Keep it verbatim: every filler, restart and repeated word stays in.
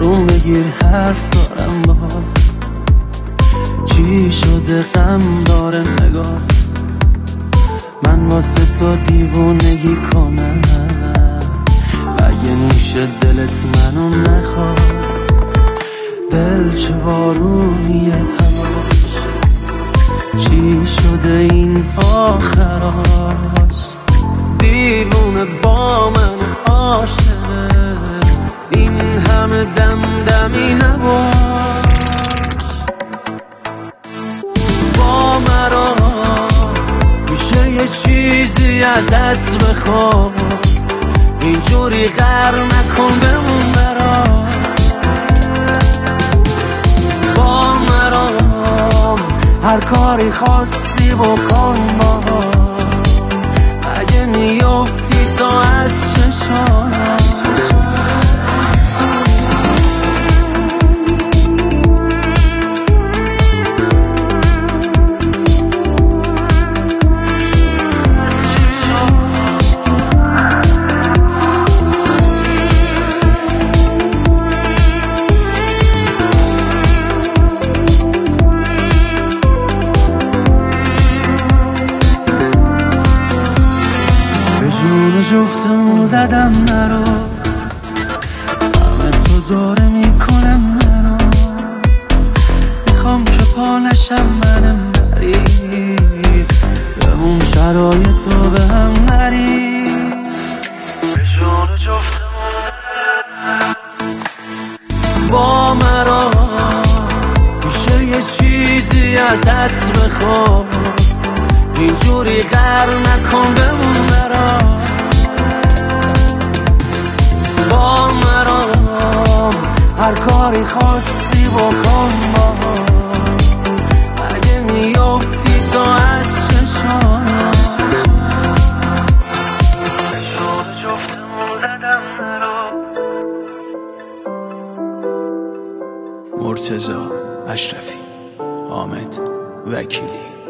آروم بگیر حرف دارم باهات. چی شده غم داره نگات؟ من واسه تو دیوونگی کنم، اگه میشه دلت منو نخواد. دل چه بارونیه هواش، چی شده این آخراش؟ دیوونه با من عاشقت، این همه دمدمی نباش. با مرا میشه یه چیزی ازت بخوام، اینجوری غر نکن بمون برام. با مرام هر کاری خواستی بکن با، اگه میافتی تو از چشام. جون جفتمون زدم نرو، همه تو داره میکنم منو. میخوام که پانشم منم مریض، بمون شرایط رو به هم نریز. به جون جفتمون با مرا میشه یه چیزی ازت بخوام، اینجوری غر نکن بمون برام. با مرام هر کاری خواستی بکن با، اگه میافتی تو از چشام. به جون جفتمون زدم نرو. مرتضی اشرفی، حامد وکیلی.